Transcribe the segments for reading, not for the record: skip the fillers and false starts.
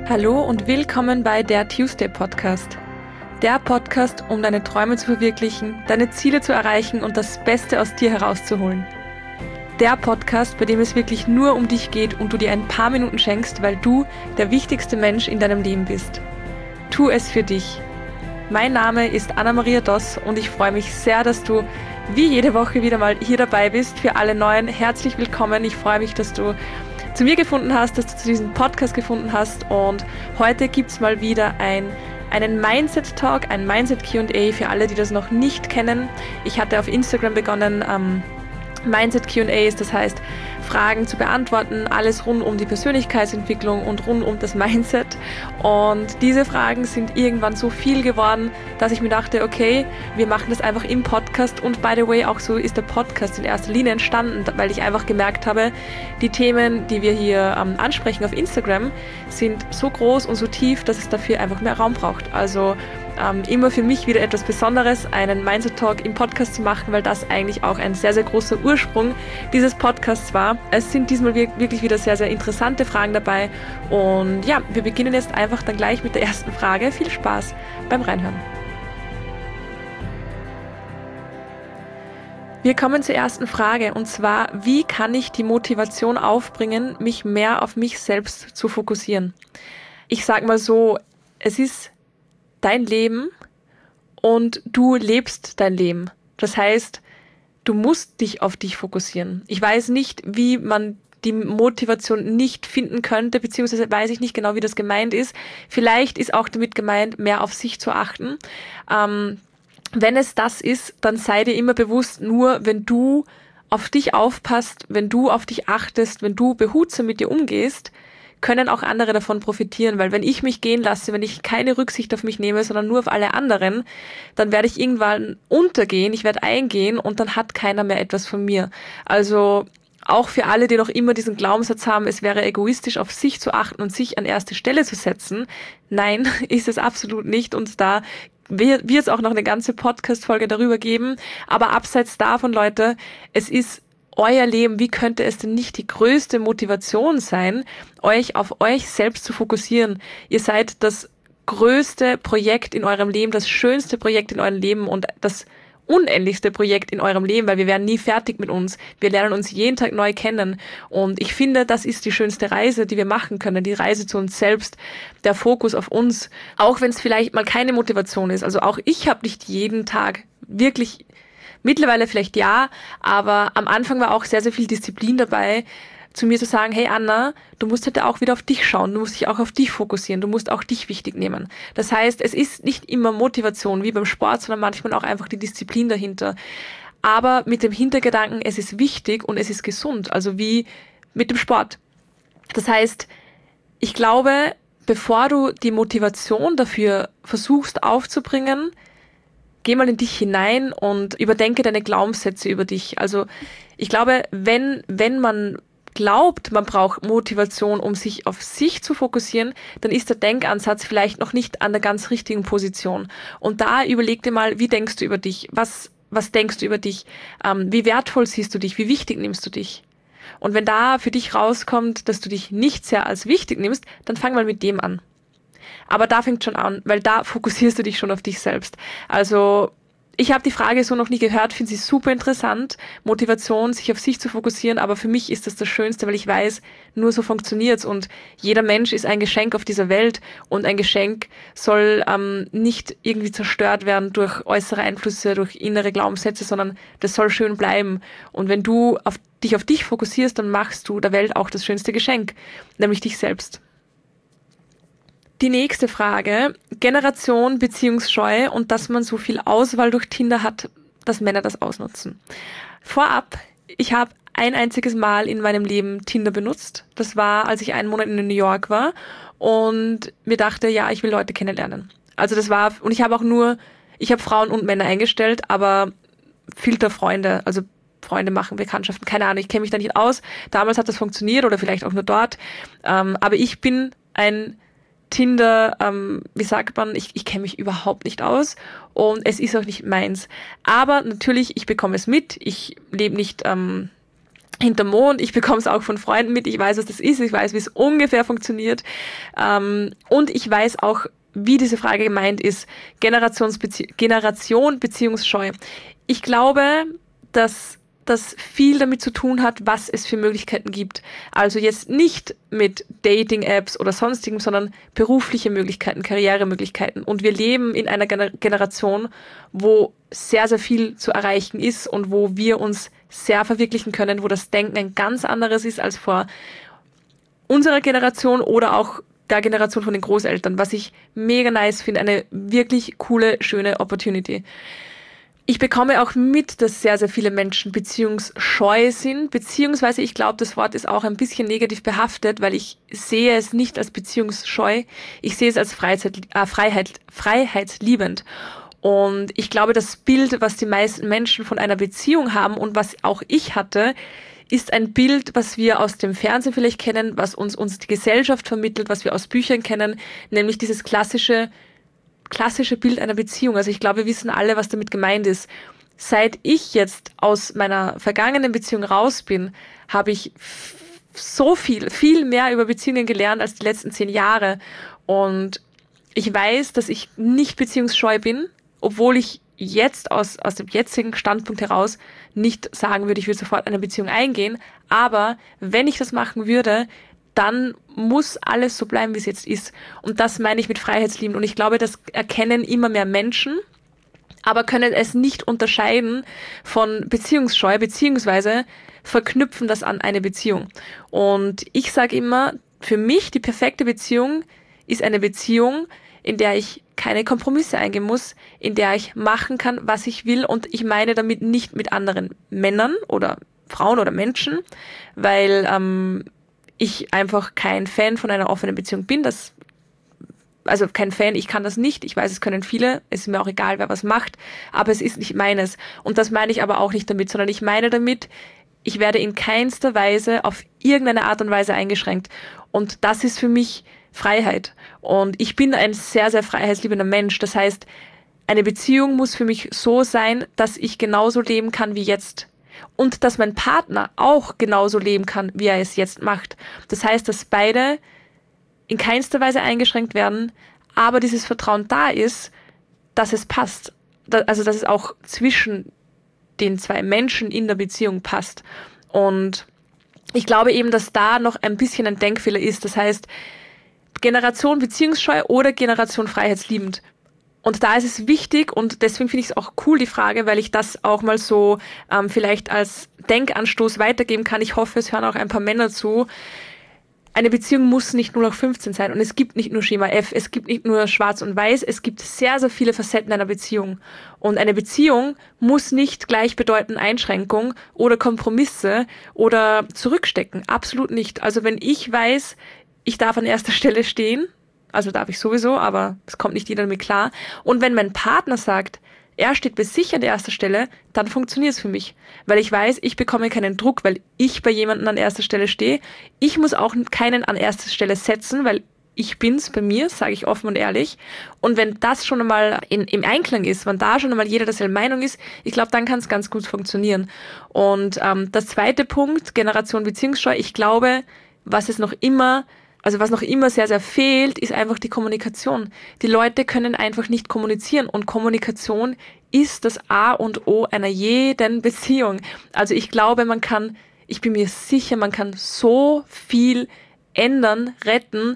Hallo und willkommen bei der Tuesday Podcast. Der Podcast, um deine Träume zu verwirklichen, deine Ziele zu erreichen und das Beste aus dir herauszuholen. Der Podcast, bei dem es wirklich nur um dich geht und du dir ein paar Minuten schenkst, weil du der wichtigste Mensch in deinem Leben bist. Tu es für dich. Mein Name ist Anna-Maria Doss und ich freue mich sehr, dass du wie jede Woche wieder mal hier dabei bist. Für alle Neuen herzlich willkommen. Ich freue mich, dass du zu mir gefunden hast, dass du zu diesem Podcast gefunden hast, und heute gibt es mal wieder einen Mindset-Talk, ein Mindset-Q&A für alle, die das noch nicht kennen. Ich hatte auf Instagram begonnen, Mindset-Q&As, das heißt Fragen zu beantworten, alles rund um die Persönlichkeitsentwicklung und rund um das Mindset. Und diese Fragen sind irgendwann so viel geworden, dass ich mir dachte, okay, wir machen das einfach im Podcast. Und by the way, auch so ist der Podcast in erster Linie entstanden, weil ich einfach gemerkt habe, die Themen, die wir hier ansprechen auf Instagram, sind so groß und so tief, dass es dafür einfach mehr Raum braucht. Also immer für mich wieder etwas Besonderes, einen Mindset-Talk im Podcast zu machen, weil das eigentlich auch ein sehr, sehr großer Ursprung dieses Podcasts war. Es sind diesmal wirklich wieder sehr, sehr interessante Fragen dabei. Und ja, wir beginnen jetzt einfach dann gleich mit der ersten Frage. Viel Spaß beim Reinhören. Wir kommen zur ersten Frage, und zwar: Wie kann ich die Motivation aufbringen, mich mehr auf mich selbst zu fokussieren? Ich sag mal so, es ist dein Leben und du lebst dein Leben. Das heißt, du musst dich auf dich fokussieren. Ich weiß nicht, wie man die Motivation nicht finden könnte, beziehungsweise weiß ich nicht genau, wie das gemeint ist. Vielleicht ist auch damit gemeint, mehr auf sich zu achten. Wenn es das ist, dann sei dir immer bewusst, nur wenn du auf dich aufpasst, wenn du auf dich achtest, wenn du behutsam mit dir umgehst, können auch andere davon profitieren, weil wenn ich mich gehen lasse, wenn ich keine Rücksicht auf mich nehme, sondern nur auf alle anderen, dann werde ich irgendwann untergehen, ich werde eingehen und dann hat keiner mehr etwas von mir. Also auch für alle, die noch immer diesen Glaubenssatz haben, es wäre egoistisch, auf sich zu achten und sich an erste Stelle zu setzen. Nein, ist es absolut nicht, und da wird es auch noch eine ganze Podcast-Folge darüber geben. Aber abseits davon, Leute, es ist euer Leben. Wie könnte es denn nicht die größte Motivation sein, euch auf euch selbst zu fokussieren? Ihr seid das größte Projekt in eurem Leben, das schönste Projekt in eurem Leben und das unendlichste Projekt in eurem Leben, weil wir werden nie fertig mit uns. Wir lernen uns jeden Tag neu kennen. Und ich finde, das ist die schönste Reise, die wir machen können. Die Reise zu uns selbst, der Fokus auf uns. Auch wenn es vielleicht mal keine Motivation ist. Also auch ich habe nicht jeden Tag wirklich, mittlerweile vielleicht ja, aber am Anfang war auch sehr, sehr viel Disziplin dabei, zu mir zu sagen: Hey Anna, du musst heute auch wieder auf dich schauen, du musst dich auch auf dich fokussieren, du musst auch dich wichtig nehmen. Das heißt, es ist nicht immer Motivation wie beim Sport, sondern manchmal auch einfach die Disziplin dahinter. Aber mit dem Hintergedanken, es ist wichtig und es ist gesund, also wie mit dem Sport. Das heißt, ich glaube, bevor du die Motivation dafür versuchst aufzubringen, geh mal in dich hinein und überdenke deine Glaubenssätze über dich. Also ich glaube, wenn man glaubt, man braucht Motivation, um sich auf sich zu fokussieren, dann ist der Denkansatz vielleicht noch nicht an der ganz richtigen Position. Und da überleg dir mal, wie denkst du über dich? Was denkst du über dich? Wie wertvoll siehst du dich? Wie wichtig nimmst du dich? Und wenn da für dich rauskommt, dass du dich nicht sehr als wichtig nimmst, dann fang mal mit dem an. Aber da fängt schon an, weil da fokussierst du dich schon auf dich selbst. Also ich habe die Frage so noch nie gehört, finde sie super interessant. Motivation, sich auf sich zu fokussieren, aber für mich ist das Schönste, weil ich weiß, nur so funktioniert's, und jeder Mensch ist ein Geschenk auf dieser Welt, und ein Geschenk soll nicht irgendwie zerstört werden durch äußere Einflüsse, durch innere Glaubenssätze, sondern das soll schön bleiben. Und wenn du dich auf dich fokussierst, dann machst du der Welt auch das schönste Geschenk, nämlich dich selbst. Die nächste Frage: Generation Beziehungsscheu und dass man so viel Auswahl durch Tinder hat, dass Männer das ausnutzen. Vorab, ich habe ein einziges Mal in meinem Leben Tinder benutzt. Das war, als ich einen Monat in New York war und mir dachte, ja, ich will Leute kennenlernen. Also das war, und ich habe Frauen und Männer eingestellt, aber Filter Freunde, also Freunde machen, Bekanntschaften, keine Ahnung, ich kenne mich da nicht aus. Damals hat das funktioniert oder vielleicht auch nur dort. Aber ich bin ein Tinder, wie sagt man, ich kenne mich überhaupt nicht aus und es ist auch nicht meins. Aber natürlich, ich bekomme es mit, ich lebe nicht hinterm Mond. Ich bekomme es auch von Freunden mit. Ich weiß, was das ist. Ich weiß, wie es ungefähr funktioniert. Und ich weiß auch, wie diese Frage gemeint ist. Generation Beziehungsscheu. Ich glaube, dass das viel damit zu tun hat, was es für Möglichkeiten gibt. Also jetzt nicht mit Dating-Apps oder sonstigem, sondern berufliche Möglichkeiten, Karrieremöglichkeiten. Und wir leben in einer Generation, wo sehr, sehr viel zu erreichen ist und wo wir uns sehr verwirklichen können, wo das Denken ein ganz anderes ist als vor unserer Generation oder auch der Generation von den Großeltern, was ich mega nice finde, eine wirklich coole, schöne Opportunity. Ich bekomme auch mit, dass sehr, sehr viele Menschen beziehungsscheu sind, beziehungsweise ich glaube, das Wort ist auch ein bisschen negativ behaftet, weil ich sehe es nicht als beziehungsscheu, ich sehe es als freiheitsliebend. Und ich glaube, das Bild, was die meisten Menschen von einer Beziehung haben und was auch ich hatte, ist ein Bild, was wir aus dem Fernsehen vielleicht kennen, was uns die Gesellschaft vermittelt, was wir aus Büchern kennen, nämlich dieses klassische Bild einer Beziehung. Also ich glaube, wir wissen alle, was damit gemeint ist. Seit ich jetzt aus meiner vergangenen Beziehung raus bin, habe ich so viel mehr über Beziehungen gelernt als die letzten 10 Jahre. Und ich weiß, dass ich nicht beziehungsscheu bin, obwohl ich jetzt aus dem jetzigen Standpunkt heraus nicht sagen würde, ich würde sofort eine Beziehung eingehen. Aber wenn ich das machen würde, dann muss alles so bleiben, wie es jetzt ist. Und das meine ich mit Freiheitslieben. Und ich glaube, das erkennen immer mehr Menschen, aber können es nicht unterscheiden von Beziehungsscheu, beziehungsweise verknüpfen das an eine Beziehung. Und ich sage immer, für mich die perfekte Beziehung ist eine Beziehung, in der ich keine Kompromisse eingehen muss, in der ich machen kann, was ich will. Und ich meine damit nicht mit anderen Männern oder Frauen oder Menschen, weil ich einfach kein Fan von einer offenen Beziehung bin. Also kein Fan, ich kann das nicht. Ich weiß, es können viele. Es ist mir auch egal, wer was macht. Aber es ist nicht meines. Und das meine ich aber auch nicht damit, sondern ich meine damit, ich werde in keinster Weise auf irgendeine Art und Weise eingeschränkt. Und das ist für mich Freiheit. Und ich bin ein sehr, sehr freiheitsliebender Mensch. Das heißt, eine Beziehung muss für mich so sein, dass ich genauso leben kann wie jetzt. Und dass mein Partner auch genauso leben kann, wie er es jetzt macht. Das heißt, dass beide in keinster Weise eingeschränkt werden, aber dieses Vertrauen da ist, dass es passt. Also, dass es auch zwischen den zwei Menschen in der Beziehung passt. Und ich glaube eben, dass da noch ein bisschen ein Denkfehler ist. Das heißt, Generation beziehungsscheu oder Generation freiheitsliebend. Und da ist es wichtig und deswegen finde ich es auch cool, die Frage, weil ich das auch mal so vielleicht als Denkanstoß weitergeben kann. Ich hoffe, es hören auch ein paar Männer zu. Eine Beziehung muss nicht 0815 sein und es gibt nicht nur Schema F, es gibt nicht nur Schwarz und Weiß, es gibt sehr, sehr viele Facetten einer Beziehung. Und eine Beziehung muss nicht gleich bedeuten Einschränkung oder Kompromisse oder Zurückstecken. Absolut nicht. Also wenn ich weiß, ich darf an erster Stelle stehen, also darf ich sowieso, aber es kommt nicht jeder damit klar. Und wenn mein Partner sagt, er steht bei sich an erster Stelle, dann funktioniert es für mich. Weil ich weiß, ich bekomme keinen Druck, weil ich bei jemandem an erster Stelle stehe. Ich muss auch keinen an erster Stelle setzen, weil ich bin's bei mir, sage ich offen und ehrlich. Und wenn das schon einmal im Einklang ist, wenn da schon einmal jeder derselben Meinung ist, ich glaube, dann kann es ganz gut funktionieren. Und das zweite Punkt, Generation Beziehungsscheu, ich glaube, was noch immer sehr, sehr fehlt, ist einfach die Kommunikation. Die Leute können einfach nicht kommunizieren und Kommunikation ist das A und O einer jeden Beziehung. Also ich glaube, ich bin mir sicher, man kann so viel ändern, retten,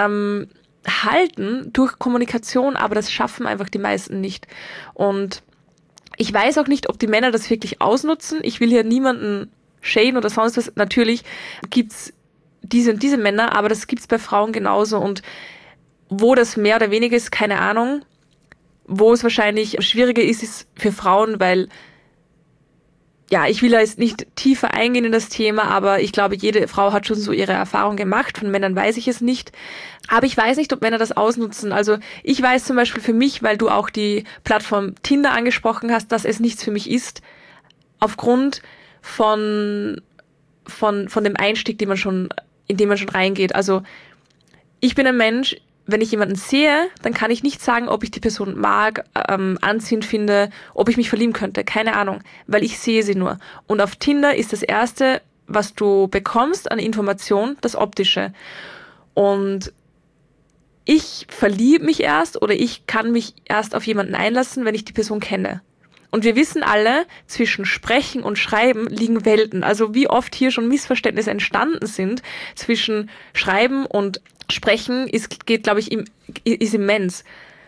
halten durch Kommunikation, aber das schaffen einfach die meisten nicht. Und ich weiß auch nicht, ob die Männer das wirklich ausnutzen. Ich will hier niemanden shaden oder sonst was. Natürlich gibt's diese und diese Männer, aber das gibt's bei Frauen genauso und wo das mehr oder weniger ist, keine Ahnung. Wo es wahrscheinlich schwieriger ist, ist für Frauen, weil ja, ich will da jetzt nicht tiefer eingehen in das Thema, aber ich glaube, jede Frau hat schon so ihre Erfahrung gemacht. Von Männern weiß ich es nicht. Aber ich weiß nicht, ob Männer das ausnutzen. Also ich weiß zum Beispiel für mich, weil du auch die Plattform Tinder angesprochen hast, dass es nichts für mich ist, aufgrund von dem Einstieg, in den man schon reingeht. Also ich bin ein Mensch, wenn ich jemanden sehe, dann kann ich nicht sagen, ob ich die Person mag, anziehend finde, ob ich mich verlieben könnte. Keine Ahnung, weil ich sehe sie nur. Und auf Tinder ist das Erste, was du bekommst an Information, das Optische. Und ich verliebe mich erst oder ich kann mich erst auf jemanden einlassen, wenn ich die Person kenne. Und wir wissen alle, zwischen Sprechen und Schreiben liegen Welten. Also wie oft hier schon Missverständnisse entstanden sind zwischen Schreiben und Sprechen, geht, glaube ich, ist immens.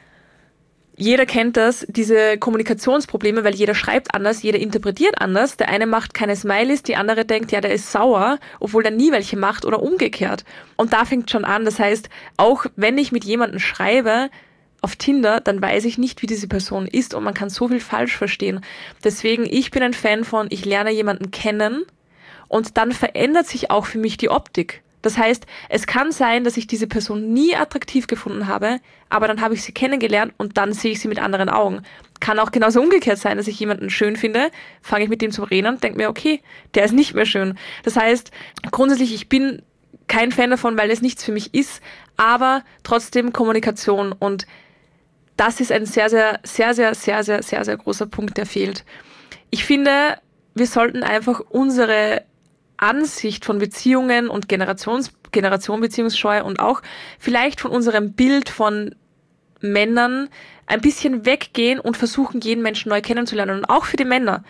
Jeder kennt das, diese Kommunikationsprobleme, weil jeder schreibt anders, jeder interpretiert anders. Der eine macht keine Smileys, die andere denkt, ja, der ist sauer, obwohl der nie welche macht oder umgekehrt. Und da fängt schon an. Das heißt, auch wenn ich mit jemandem schreibe auf Tinder, dann weiß ich nicht, wie diese Person ist und man kann so viel falsch verstehen. Deswegen, ich bin ein Fan von, ich lerne jemanden kennen und dann verändert sich auch für mich die Optik. Das heißt, es kann sein, dass ich diese Person nie attraktiv gefunden habe, aber dann habe ich sie kennengelernt und dann sehe ich sie mit anderen Augen. Kann auch genauso umgekehrt sein, dass ich jemanden schön finde, fange ich mit dem zu reden und denke mir, okay, der ist nicht mehr schön. Das heißt, grundsätzlich, ich bin kein Fan davon, weil es nichts für mich ist, aber trotzdem Kommunikation und das ist ein sehr, sehr, sehr, sehr, sehr, sehr, sehr, sehr großer Punkt, der fehlt. Ich finde, wir sollten einfach unsere Ansicht von Beziehungen und Generation Beziehungsscheu und auch vielleicht von unserem Bild von Männern ein bisschen weggehen und versuchen, jeden Menschen neu kennenzulernen. Und auch für die Männer.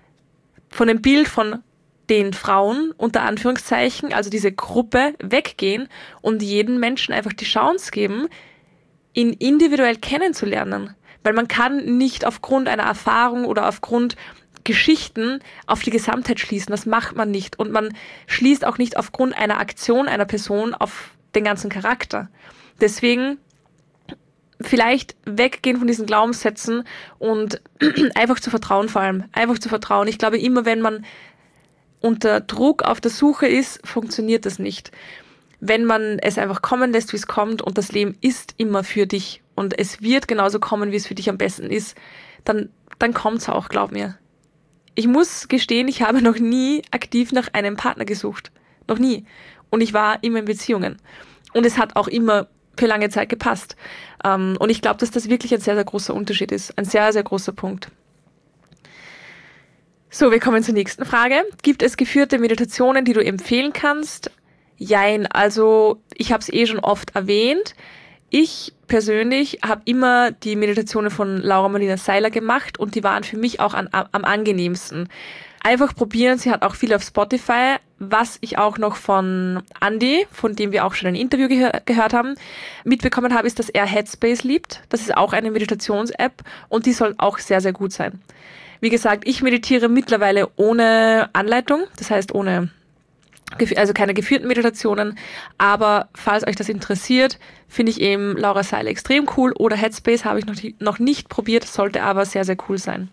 Von dem Bild von den Frauen, unter Anführungszeichen, also diese Gruppe, weggehen und jeden Menschen einfach die Chance geben, ihn individuell kennenzulernen. Weil man kann nicht aufgrund einer Erfahrung oder aufgrund Geschichten auf die Gesamtheit schließen. Das macht man nicht. Und man schließt auch nicht aufgrund einer Aktion einer Person auf den ganzen Charakter. Deswegen vielleicht weggehen von diesen Glaubenssätzen und einfach zu vertrauen vor allem. Einfach zu vertrauen. Ich glaube, immer wenn man unter Druck auf der Suche ist, funktioniert das nicht. Wenn man es einfach kommen lässt, wie es kommt und das Leben ist immer für dich und es wird genauso kommen, wie es für dich am besten ist, dann kommt es auch, glaub mir. Ich muss gestehen, ich habe noch nie aktiv nach einem Partner gesucht. Noch nie. Und ich war immer in Beziehungen. Und es hat auch immer für lange Zeit gepasst. Und ich glaube, dass das wirklich ein sehr, sehr großer Unterschied ist. Ein sehr, sehr großer Punkt. So, wir kommen zur nächsten Frage. Gibt es geführte Meditationen, die du empfehlen kannst? Jein, also ich habe es schon oft erwähnt. Ich persönlich habe immer die Meditationen von Laura Marlina Seiler gemacht und die waren für mich auch am angenehmsten. Einfach probieren, sie hat auch viel auf Spotify, was ich auch noch von Andy, von dem wir auch schon ein Interview gehört haben, mitbekommen habe, ist, dass er Headspace liebt. Das ist auch eine Meditations-App und die soll auch sehr, sehr gut sein. Wie gesagt, ich meditiere mittlerweile ohne Anleitung, das heißt also keine geführten Meditationen, aber falls euch das interessiert, finde ich eben Laura Seiler extrem cool oder Headspace habe ich noch nicht probiert, sollte aber sehr, sehr cool sein.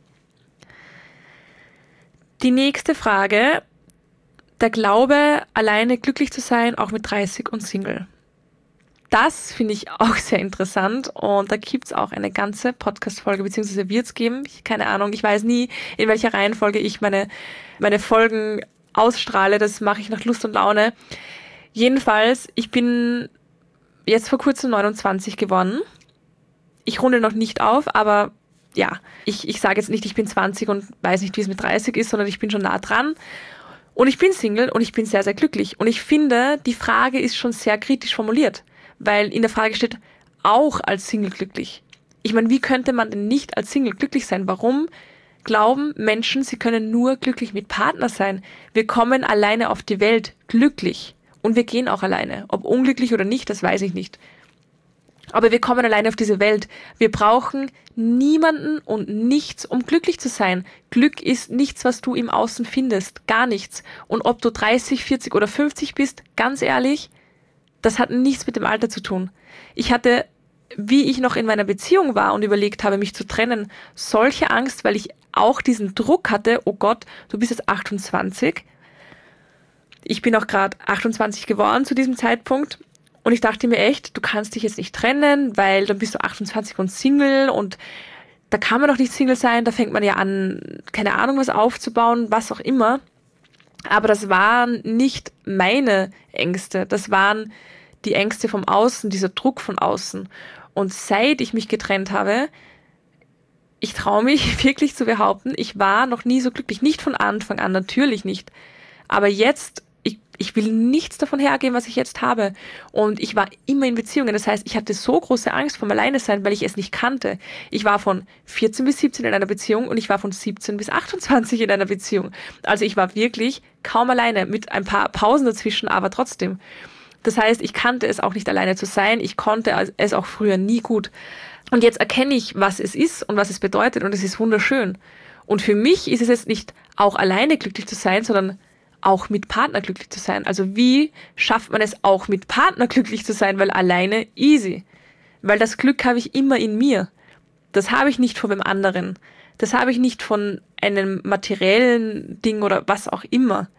Die nächste Frage, der Glaube, alleine glücklich zu sein, auch mit 30 und Single. Das finde ich auch sehr interessant und da gibt's auch eine ganze Podcast-Folge, beziehungsweise wird's geben, keine Ahnung, ich weiß nie, in welcher Reihenfolge ich meine Folgen ausstrahle, das mache ich nach Lust und Laune. Jedenfalls, ich bin jetzt vor kurzem 29 geworden. Ich runde noch nicht auf, aber ja, ich sage jetzt nicht, ich bin 20 und weiß nicht, wie es mit 30 ist, sondern ich bin schon nah dran. Und ich bin Single und ich bin sehr, sehr glücklich. Und ich finde, die Frage ist schon sehr kritisch formuliert, weil in der Frage steht, auch als Single glücklich. Ich meine, wie könnte man denn nicht als Single glücklich sein? Warum glauben Menschen, sie können nur glücklich mit Partner sein? Wir kommen alleine auf die Welt glücklich und wir gehen auch alleine. Ob unglücklich oder nicht, das weiß ich nicht. Aber wir kommen alleine auf diese Welt. Wir brauchen niemanden und nichts, um glücklich zu sein. Glück ist nichts, was du im Außen findest. Gar nichts. Und ob du 30, 40 oder 50 bist, ganz ehrlich, das hat nichts mit dem Alter zu tun. Ich hatte, wie ich noch in meiner Beziehung war und überlegt habe, mich zu trennen, solche Angst, weil ich auch diesen Druck hatte, oh Gott, du bist jetzt 28. Ich bin auch gerade 28 geworden zu diesem Zeitpunkt. Und ich dachte mir echt, du kannst dich jetzt nicht trennen, weil dann bist du 28 und Single und da kann man doch nicht Single sein, da fängt man ja an, keine Ahnung, was aufzubauen, was auch immer. Aber das waren nicht meine Ängste, das waren die Ängste vom Außen, dieser Druck von außen. Und seit ich mich getrennt habe, ich traue mich wirklich zu behaupten, ich war noch nie so glücklich. Nicht von Anfang an, natürlich nicht. Aber jetzt, ich will nichts davon hergeben, was ich jetzt habe. Und ich war immer in Beziehungen. Das heißt, ich hatte so große Angst vom Alleinesein, weil ich es nicht kannte. Ich war von 14 bis 17 in einer Beziehung und ich war von 17 bis 28 in einer Beziehung. Also ich war wirklich kaum alleine, mit ein paar Pausen dazwischen, aber trotzdem. Das heißt, ich kannte es auch nicht alleine zu sein. Ich konnte es auch früher nie gut. Und jetzt erkenne ich, was es ist und was es bedeutet und es ist wunderschön. Und für mich ist es jetzt nicht auch alleine glücklich zu sein, sondern auch mit Partner glücklich zu sein. Also wie schafft man es auch mit Partner glücklich zu sein? Weil alleine easy. Weil das Glück habe ich immer in mir. Das habe ich nicht von dem anderen. Das habe ich nicht von einem materiellen Ding oder was auch immer.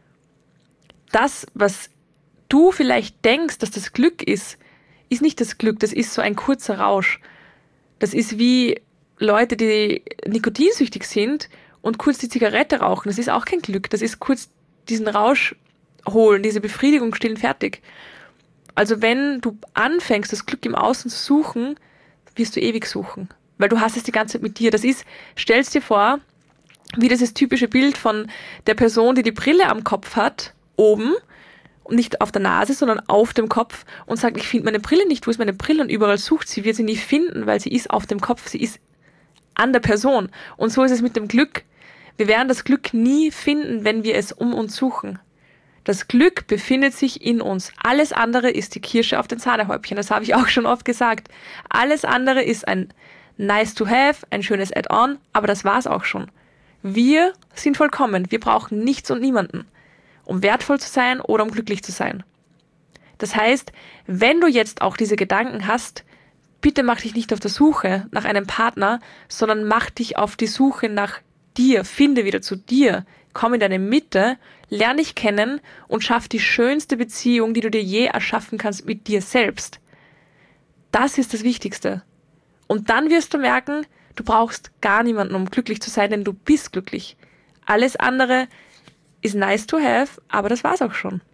Das, was du vielleicht denkst, dass das Glück ist nicht das Glück. Das ist so ein kurzer Rausch. Das ist wie Leute, die nikotinsüchtig sind und kurz die Zigarette rauchen. Das ist auch kein Glück. Das ist kurz diesen Rausch holen, diese Befriedigung stillen, fertig. Also wenn du anfängst, das Glück im Außen zu suchen, wirst du ewig suchen. Weil du hast es die ganze Zeit mit dir. Das ist, stellst dir vor, wie dieses typische Bild von der Person, die die Brille am Kopf hat, oben, und nicht auf der Nase, sondern auf dem Kopf und sagt, ich finde meine Brille nicht, wo ist meine Brille? Und überall sucht sie, wird sie nie finden, weil sie ist auf dem Kopf, sie ist an der Person. Und so ist es mit dem Glück. Wir werden das Glück nie finden, wenn wir es um uns suchen. Das Glück befindet sich in uns. Alles andere ist die Kirsche auf den Sahnehäubchen. Das habe ich auch schon oft gesagt. Alles andere ist ein nice to have, ein schönes Add-on, aber das war's auch schon. Wir sind vollkommen. Wir brauchen nichts und niemanden, um wertvoll zu sein oder um glücklich zu sein. Das heißt, wenn du jetzt auch diese Gedanken hast, bitte mach dich nicht auf der Suche nach einem Partner, sondern mach dich auf die Suche nach dir, finde wieder zu dir, komm in deine Mitte, lerne dich kennen und schaff die schönste Beziehung, die du dir je erschaffen kannst mit dir selbst. Das ist das Wichtigste. Und dann wirst du merken, du brauchst gar niemanden, um glücklich zu sein, denn du bist glücklich. Alles andere ist nice to have, aber das war's auch schon.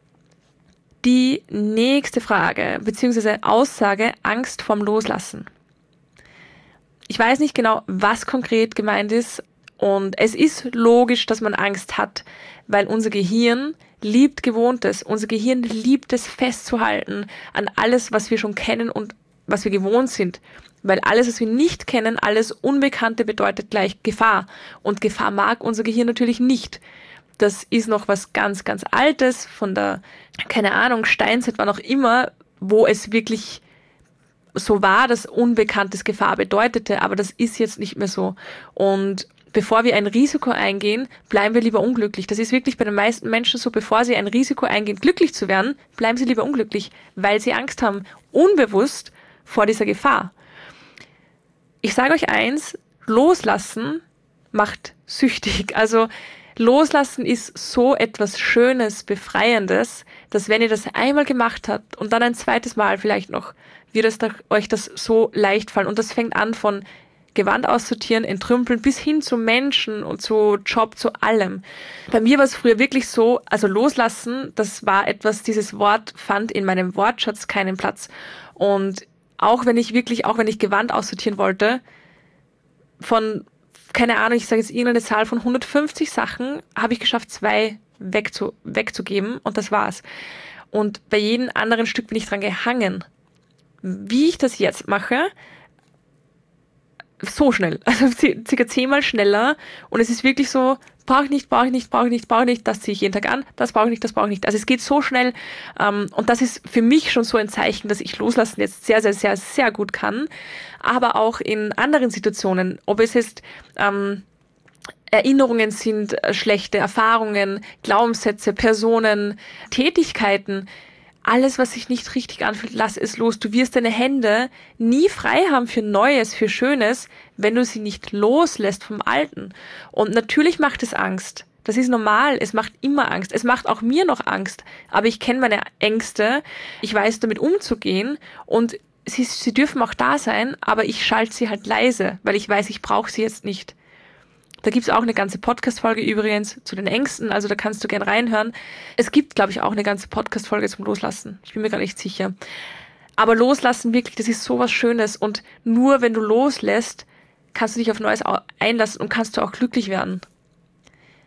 Die nächste Frage, beziehungsweise Aussage, Angst vorm Loslassen. Ich weiß nicht genau, was konkret gemeint ist, und es ist logisch, dass man Angst hat, weil unser Gehirn liebt Gewohntes. Unser Gehirn liebt es festzuhalten an alles, was wir schon kennen und was wir gewohnt sind. Weil alles, was wir nicht kennen, alles Unbekannte bedeutet gleich Gefahr. Und Gefahr mag unser Gehirn natürlich nicht. Das ist noch was ganz, ganz Altes von der, keine Ahnung, Steinzeit, wann auch immer, wo es wirklich so war, dass Unbekanntes Gefahr bedeutete. Aber das ist jetzt nicht mehr so. Und bevor wir ein Risiko eingehen, bleiben wir lieber unglücklich. Das ist wirklich bei den meisten Menschen so, bevor sie ein Risiko eingehen, glücklich zu werden, bleiben sie lieber unglücklich, weil sie Angst haben, unbewusst vor dieser Gefahr. Ich sage euch eins, loslassen macht süchtig. Also loslassen ist so etwas Schönes, Befreiendes, dass wenn ihr das einmal gemacht habt und dann ein zweites Mal vielleicht noch, wird euch das so leicht fallen. Und das fängt an von Gewand aussortieren, entrümpeln, bis hin zu Menschen und zu Job, zu allem. Bei mir war es früher wirklich so, also loslassen, das war etwas, dieses Wort fand in meinem Wortschatz keinen Platz. Und auch wenn ich Gewand aussortieren wollte, von, keine Ahnung, ich sage jetzt irgendeine Zahl von 150 Sachen, habe ich geschafft, 2 wegzugeben und das war's. Und bei jedem anderen Stück bin ich dran gehangen. Wie ich das jetzt mache, so schnell, also circa 10-mal schneller, und es ist wirklich so, brauche ich nicht, das ziehe ich jeden Tag an, das brauche ich nicht. Also es geht so schnell, und das ist für mich schon so ein Zeichen, dass ich loslassen jetzt sehr, sehr, sehr, sehr gut kann, aber auch in anderen Situationen, ob es jetzt Erinnerungen sind, schlechte Erfahrungen, Glaubenssätze, Personen, Tätigkeiten, alles, was sich nicht richtig anfühlt, lass es los. Du wirst deine Hände nie frei haben für Neues, für Schönes, wenn du sie nicht loslässt vom Alten. Und natürlich macht es Angst. Das ist normal. Es macht immer Angst. Es macht auch mir noch Angst. Aber ich kenne meine Ängste. Ich weiß, damit umzugehen. Und sie dürfen auch da sein, aber ich schalte sie halt leise, weil ich weiß, ich brauche sie jetzt nicht. Da gibt's auch eine ganze Podcast-Folge übrigens zu den Ängsten, also da kannst du gern reinhören. Es gibt, glaube ich, auch eine ganze Podcast-Folge zum Loslassen. Ich bin mir gar nicht sicher. Aber Loslassen wirklich, das ist so was Schönes. Und nur wenn du loslässt, kannst du dich auf Neues einlassen und kannst du auch glücklich werden.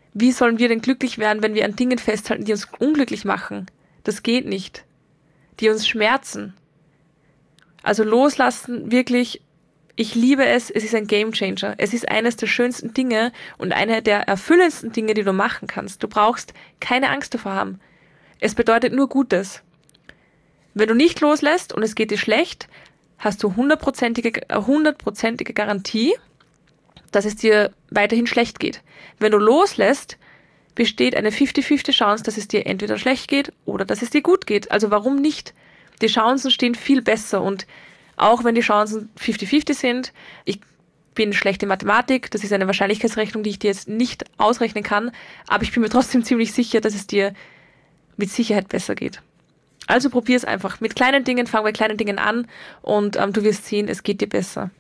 Wie sollen wir denn glücklich werden, wenn wir an Dingen festhalten, die uns unglücklich machen? Das geht nicht. Die uns schmerzen. Also loslassen, wirklich, ich liebe es, es ist ein Gamechanger. Es ist eines der schönsten Dinge und eine der erfüllendsten Dinge, die du machen kannst. Du brauchst keine Angst davor haben. Es bedeutet nur Gutes. Wenn du nicht loslässt und es geht dir schlecht, hast du 100%ige Garantie, dass es dir weiterhin schlecht geht. Wenn du loslässt, besteht eine 50-50 Chance, dass es dir entweder schlecht geht oder dass es dir gut geht. Also warum nicht? Die Chancen stehen viel besser und auch wenn die Chancen 50-50 sind, ich bin schlecht in Mathematik, das ist eine Wahrscheinlichkeitsrechnung, die ich dir jetzt nicht ausrechnen kann, aber ich bin mir trotzdem ziemlich sicher, dass es dir mit Sicherheit besser geht. Also probier es einfach. Mit kleinen Dingen, fang bei kleinen Dingen an und du wirst sehen, es geht dir besser.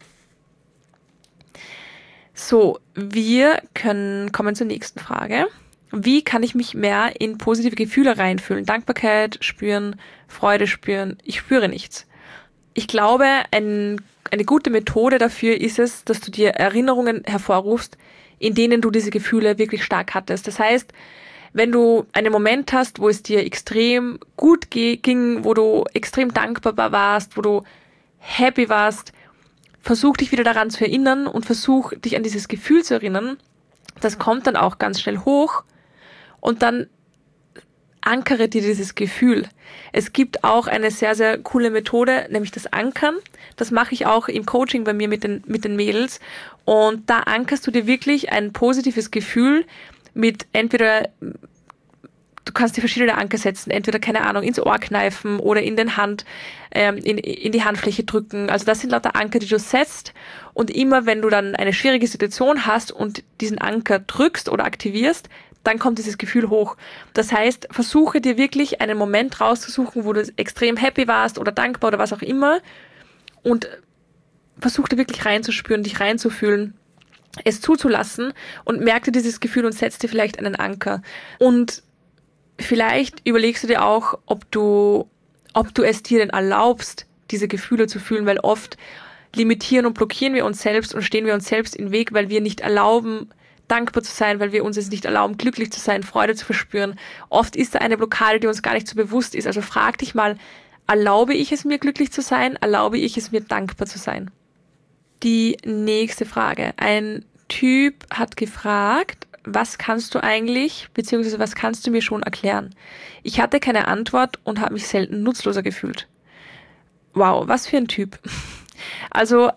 So, wir kommen zur nächsten Frage. Wie kann ich mich mehr in positive Gefühle reinfühlen? Dankbarkeit spüren, Freude spüren. Ich spüre nichts. Ich glaube, eine gute Methode dafür ist es, dass du dir Erinnerungen hervorrufst, in denen du diese Gefühle wirklich stark hattest. Das heißt, wenn du einen Moment hast, wo es dir extrem gut ging, wo du extrem dankbar warst, wo du happy warst, versuch dich wieder daran zu erinnern und versuch dich an dieses Gefühl zu erinnern. Das kommt dann auch ganz schnell hoch und dann ankere dir dieses Gefühl. Es gibt auch eine sehr, sehr coole Methode, nämlich das Ankern. Das mache ich auch im Coaching bei mir mit den Mädels und da ankerst du dir wirklich ein positives Gefühl mit entweder, du kannst dir verschiedene Anker setzen, entweder, keine Ahnung, ins Ohr kneifen oder in die Handfläche drücken. Also das sind lauter Anker, die du setzt und immer, wenn du dann eine schwierige Situation hast und diesen Anker drückst oder aktivierst, dann kommt dieses Gefühl hoch. Das heißt, versuche dir wirklich einen Moment rauszusuchen, wo du extrem happy warst oder dankbar oder was auch immer und versuche dir wirklich reinzuspüren, dich reinzufühlen, es zuzulassen und merk dir dieses Gefühl und setz dir vielleicht einen Anker. Und vielleicht überlegst du dir auch, ob du es dir denn erlaubst, diese Gefühle zu fühlen, weil oft limitieren und blockieren wir uns selbst und stehen wir uns selbst im Weg, weil wir nicht erlauben, dankbar zu sein, weil wir uns es nicht erlauben, glücklich zu sein, Freude zu verspüren. Oft ist da eine Blockade, die uns gar nicht so bewusst ist. Also frag dich mal, erlaube ich es mir, glücklich zu sein? Erlaube ich es mir, dankbar zu sein? Die nächste Frage. Ein Typ hat gefragt, was kannst du eigentlich, beziehungsweise was kannst du mir schon erklären? Ich hatte keine Antwort und habe mich selten nutzloser gefühlt. Wow, was für ein Typ. Also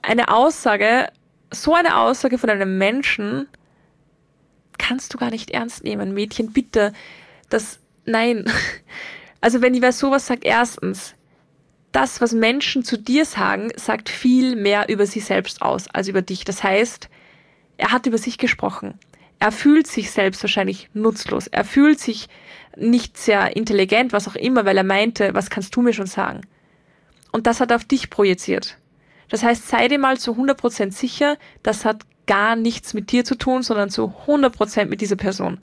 so eine Aussage von einem Menschen kannst du gar nicht ernst nehmen. Mädchen, bitte, nein. Also wenn wer sowas sagt, erstens, das, was Menschen zu dir sagen, sagt viel mehr über sie selbst aus, als über dich. Das heißt, er hat über sich gesprochen. Er fühlt sich selbst wahrscheinlich nutzlos. Er fühlt sich nicht sehr intelligent, was auch immer, weil er meinte, was kannst du mir schon sagen? Und das hat er auf dich projiziert. Das heißt, sei dir mal zu 100% sicher, das hat gar nichts mit dir zu tun, sondern zu 100% mit dieser Person.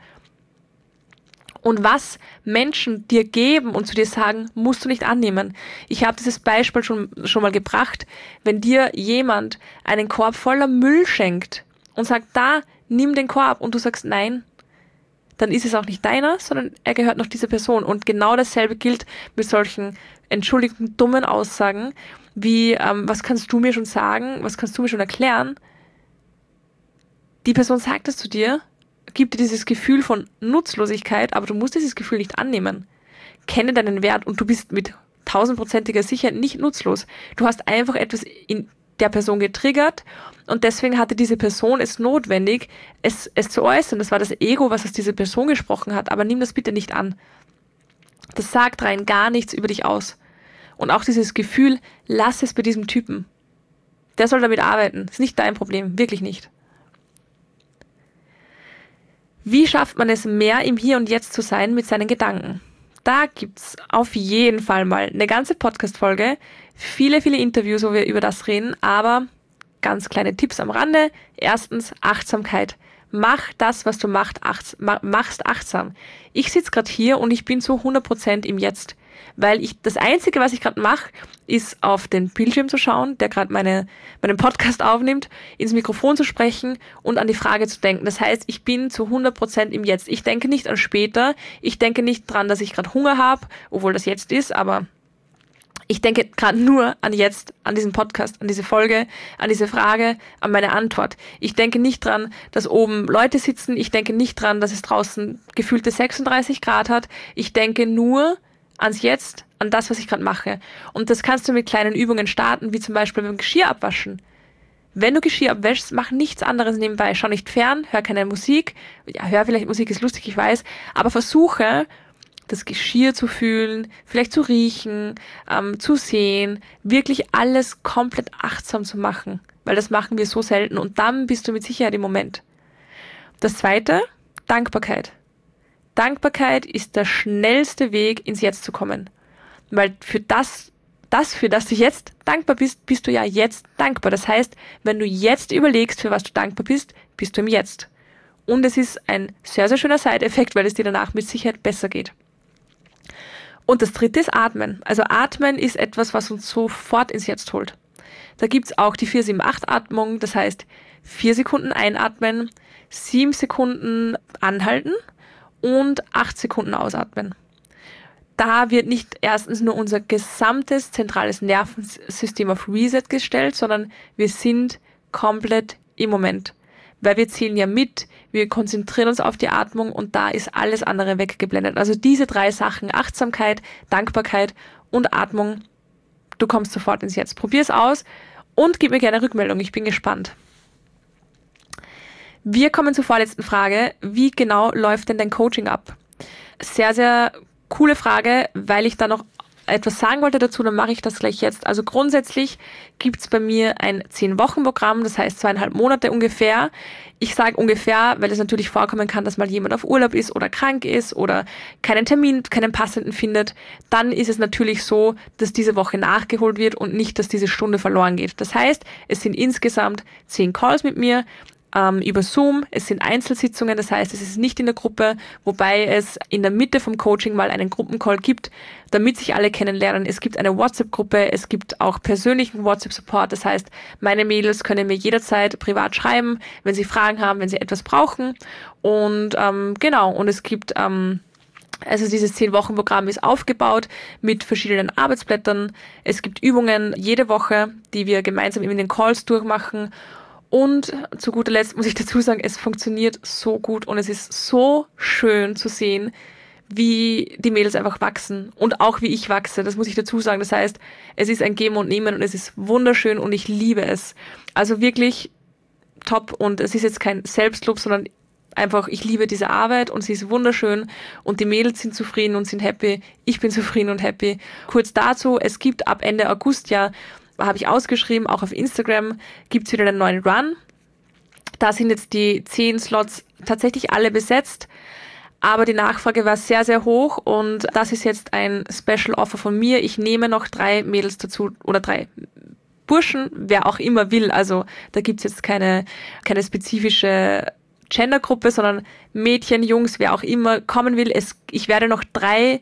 Und was Menschen dir geben und zu dir sagen, musst du nicht annehmen. Ich habe dieses Beispiel schon mal gebracht. Wenn dir jemand einen Korb voller Müll schenkt und sagt, da, nimm den Korb und du sagst nein, dann ist es auch nicht deiner, sondern er gehört noch dieser Person. Und genau dasselbe gilt mit solchen, Entschuldigung, dummen Aussagen wie, was kannst du mir schon sagen, was kannst du mir schon erklären? Die Person sagt das zu dir, gibt dir dieses Gefühl von Nutzlosigkeit, aber du musst dieses Gefühl nicht annehmen. Kenne deinen Wert und du bist mit 1000%iger Sicherheit nicht nutzlos. Du hast einfach etwas in der Person getriggert und deswegen hatte diese Person es notwendig, es zu äußern. Das war das Ego, was aus dieser Person gesprochen hat, aber nimm das bitte nicht an. Das sagt rein gar nichts über dich aus. Und auch dieses Gefühl, lass es bei diesem Typen. Der soll damit arbeiten. Das ist nicht dein Problem, wirklich nicht. Wie schafft man es, mehr im Hier und Jetzt zu sein mit seinen Gedanken? Da gibt's auf jeden Fall mal eine ganze Podcast-Folge, viele, viele Interviews, wo wir über das reden, aber ganz kleine Tipps am Rande. Erstens, Achtsamkeit. Mach das, was du machst achtsam. Ich sitze gerade hier und ich bin zu 100% im Jetzt. weil das Einzige, was ich gerade mache, ist auf den Bildschirm zu schauen, der gerade meinen Podcast aufnimmt, ins Mikrofon zu sprechen und an die Frage zu denken. Das heißt, ich bin zu 100% im Jetzt. Ich denke nicht an später. Ich denke nicht dran, dass ich gerade Hunger habe, obwohl das jetzt ist, aber ich denke gerade nur an jetzt, an diesen Podcast, an diese Folge, an diese Frage, an meine Antwort. Ich denke nicht dran, dass oben Leute sitzen. Ich denke nicht dran, dass es draußen gefühlte 36 Grad hat. Ich denke nur ans Jetzt, an das, was ich gerade mache. Und das kannst du mit kleinen Übungen starten, wie zum Beispiel beim Geschirr abwaschen. Wenn du Geschirr abwäschst, mach nichts anderes nebenbei. Schau nicht fern, hör keine Musik. Ja, hör vielleicht Musik, ist lustig, ich weiß. Aber versuche, das Geschirr zu fühlen, vielleicht zu riechen, zu sehen, wirklich alles komplett achtsam zu machen, weil das machen wir so selten und dann bist du mit Sicherheit im Moment. Das Zweite, Dankbarkeit. Dankbarkeit ist der schnellste Weg, ins Jetzt zu kommen, weil für das, für das du jetzt dankbar bist, bist du ja jetzt dankbar. Das heißt, wenn du jetzt überlegst, für was du dankbar bist, bist du im Jetzt. Und es ist ein sehr, sehr schöner Side-Effekt, weil es dir danach mit Sicherheit besser geht. Und das Dritte ist Atmen. Also Atmen ist etwas, was uns sofort ins Jetzt holt. Da gibt's auch die 4-7-8-Atmung, das heißt 4 Sekunden einatmen, 7 Sekunden anhalten und 8 Sekunden ausatmen. Da wird nicht erstens nur unser gesamtes zentrales Nervensystem auf Reset gestellt, sondern wir sind komplett im Moment. Weil wir zählen ja mit, wir konzentrieren uns auf die Atmung und da ist alles andere weggeblendet. Also diese 3 Sachen, Achtsamkeit, Dankbarkeit und Atmung, du kommst sofort ins Jetzt. Probier es aus und gib mir gerne Rückmeldung, ich bin gespannt. Wir kommen zur vorletzten Frage. Wie genau läuft denn dein Coaching ab? Sehr, sehr coole Frage, weil ich da noch etwas sagen wollte dazu, dann mache ich das gleich jetzt. Also grundsätzlich gibt's bei mir ein 10-Wochen-Programm, das heißt 2,5 Monate ungefähr. Ich sage ungefähr, weil es natürlich vorkommen kann, dass mal jemand auf Urlaub ist oder krank ist oder keinen Termin, keinen passenden findet. Dann ist es natürlich so, dass diese Woche nachgeholt wird und nicht, dass diese Stunde verloren geht. Das heißt, es sind insgesamt 10 Calls mit mir, über Zoom. Es sind Einzelsitzungen, das heißt, es ist nicht in der Gruppe, wobei es in der Mitte vom Coaching mal einen Gruppencall gibt, damit sich alle kennenlernen. Es gibt eine WhatsApp-Gruppe, es gibt auch persönlichen WhatsApp-Support, das heißt, meine Mädels können mir jederzeit privat schreiben, wenn sie Fragen haben, wenn sie etwas brauchen und genau, und es gibt also dieses 10-Wochen-Programm ist aufgebaut mit verschiedenen Arbeitsblättern. Es gibt Übungen jede Woche, die wir gemeinsam in den Calls durchmachen. Und zu guter Letzt muss ich dazu sagen, es funktioniert so gut und es ist so schön zu sehen, wie die Mädels einfach wachsen und auch wie ich wachse. Das muss ich dazu sagen. Das heißt, es ist ein Geben und Nehmen und es ist wunderschön und ich liebe es. Also wirklich top und es ist jetzt kein Selbstlob, sondern einfach, ich liebe diese Arbeit und sie ist wunderschön und die Mädels sind zufrieden und sind happy. Ich bin zufrieden und happy. Kurz dazu, es gibt ab Ende August ja, habe ich ausgeschrieben, auch auf Instagram gibt's wieder einen neuen Run. Da sind jetzt die 10 Slots tatsächlich alle besetzt, aber die Nachfrage war sehr, sehr hoch und das ist jetzt ein Special Offer von mir. Ich nehme noch 3 Mädels dazu oder 3 Burschen, wer auch immer will. Also da gibt's jetzt keine spezifische Gendergruppe, sondern Mädchen, Jungs, wer auch immer kommen will. Ich werde noch 3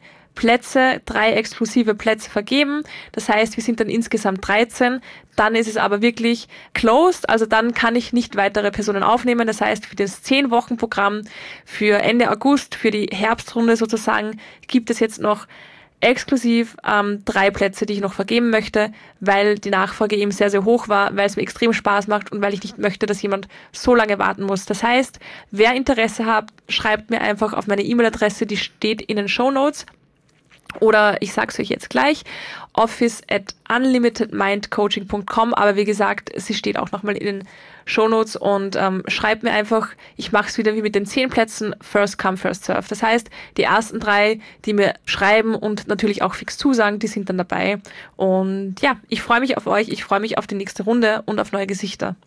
exklusive Plätze vergeben. Das heißt, wir sind dann insgesamt 13. Dann ist es aber wirklich closed. Also dann kann ich nicht weitere Personen aufnehmen. Das heißt, für das 10-Wochen-Programm für Ende August, für die Herbstrunde sozusagen, gibt es jetzt noch exklusiv 3 Plätze, die ich noch vergeben möchte, weil die Nachfrage eben sehr, sehr hoch war, weil es mir extrem Spaß macht und weil ich nicht möchte, dass jemand so lange warten muss. Das heißt, wer Interesse hat, schreibt mir einfach auf meine E-Mail-Adresse, die steht in den Shownotes. Oder ich sage es euch jetzt gleich, office@unlimitedmindcoaching.com, aber wie gesagt, sie steht auch nochmal in den Shownotes und schreibt mir einfach, ich mache es wieder wie mit den 10 Plätzen, first come, first serve. Das heißt, die ersten 3, die mir schreiben und natürlich auch fix zusagen, die sind dann dabei. Und ja, ich freue mich auf euch, ich freue mich auf die nächste Runde und auf neue Gesichter.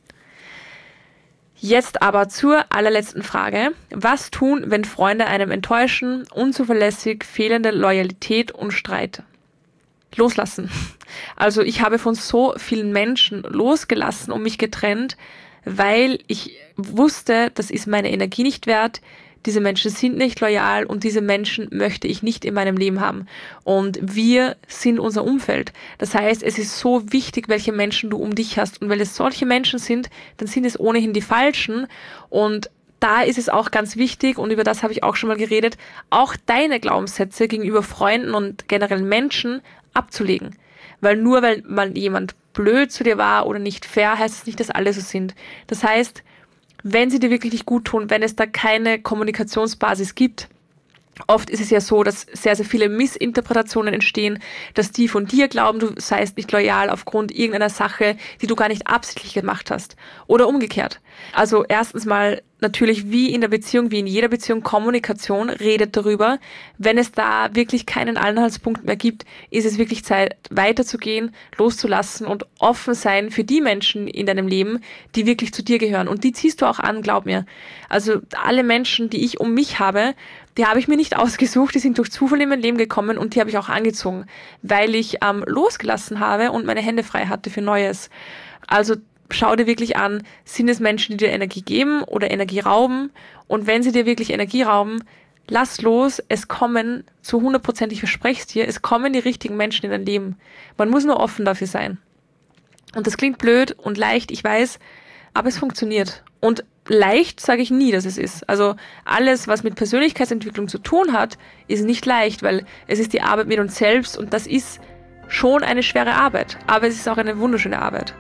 Jetzt aber zur allerletzten Frage. Was tun, wenn Freunde einem enttäuschen, unzuverlässig, fehlende Loyalität und Streit? Loslassen. Also ich habe von so vielen Menschen losgelassen und mich getrennt, weil ich wusste, das ist meine Energie nicht wert, diese Menschen sind nicht loyal und diese Menschen möchte ich nicht in meinem Leben haben. Und wir sind unser Umfeld. Das heißt, es ist so wichtig, welche Menschen du um dich hast. Und weil es solche Menschen sind, dann sind es ohnehin die falschen. Und da ist es auch ganz wichtig, und über das habe ich auch schon mal geredet, auch deine Glaubenssätze gegenüber Freunden und generell Menschen abzulegen. Weil nur weil mal jemand blöd zu dir war oder nicht fair, heißt es nicht, dass alle so sind. Das heißt, wenn sie dir wirklich nicht gut tun, wenn es da keine Kommunikationsbasis gibt, oft ist es ja so, dass sehr, sehr viele Missinterpretationen entstehen, dass die von dir glauben, du seist nicht loyal aufgrund irgendeiner Sache, die du gar nicht absichtlich gemacht hast. Oder umgekehrt. Also erstens mal natürlich wie in der Beziehung, wie in jeder Beziehung, Kommunikation, redet darüber. Wenn es da wirklich keinen Anhaltspunkt mehr gibt, ist es wirklich Zeit, weiterzugehen, loszulassen und offen sein für die Menschen in deinem Leben, die wirklich zu dir gehören. Und die ziehst du auch an, glaub mir. Also alle Menschen, die ich um mich habe, die habe ich mir nicht ausgesucht, die sind durch Zufall in mein Leben gekommen und die habe ich auch angezogen, weil ich losgelassen habe und meine Hände frei hatte für Neues. Also schau dir wirklich an, sind es Menschen, die dir Energie geben oder Energie rauben? Und wenn sie dir wirklich Energie rauben, lass los, es kommen zu 100%, ich verspreche es dir, es kommen die richtigen Menschen in dein Leben. Man muss nur offen dafür sein. Und das klingt blöd und leicht, ich weiß, aber es funktioniert. Und leicht sage ich nie, dass es ist. Also alles, was mit Persönlichkeitsentwicklung zu tun hat, ist nicht leicht, weil es ist die Arbeit mit uns selbst und das ist schon eine schwere Arbeit. Aber es ist auch eine wunderschöne Arbeit.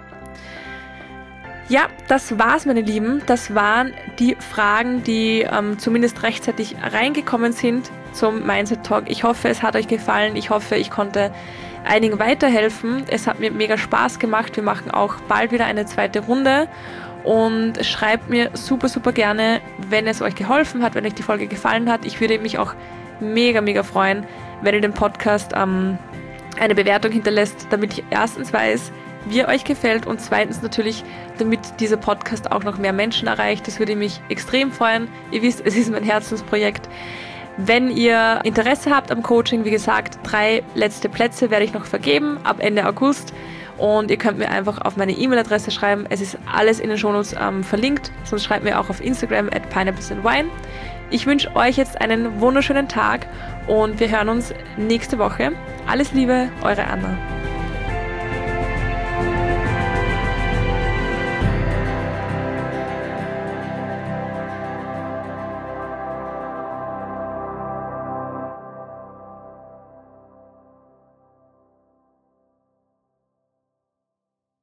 Ja, das war's, meine Lieben. Das waren die Fragen, die zumindest rechtzeitig reingekommen sind zum Mindset Talk. Ich hoffe, es hat euch gefallen. Ich hoffe, ich konnte einigen weiterhelfen. Es hat mir mega Spaß gemacht. Wir machen auch bald wieder eine zweite Runde. Und schreibt mir super, super gerne, wenn es euch geholfen hat, wenn euch die Folge gefallen hat. Ich würde mich auch mega, mega freuen, wenn ihr dem Podcast eine Bewertung hinterlässt, damit ich erstens weiß, wie er euch gefällt und zweitens natürlich, damit dieser Podcast auch noch mehr Menschen erreicht. Das würde mich extrem freuen. Ihr wisst, es ist mein Herzensprojekt. Wenn ihr Interesse habt am Coaching, wie gesagt, 3 letzte Plätze werde ich noch vergeben ab Ende August. Und ihr könnt mir einfach auf meine E-Mail-Adresse schreiben. Es ist alles in den Shownotes verlinkt. Sonst schreibt mir auch auf Instagram @pineapplesandwine. Ich wünsche euch jetzt einen wunderschönen Tag und wir hören uns nächste Woche. Alles Liebe, eure Anna.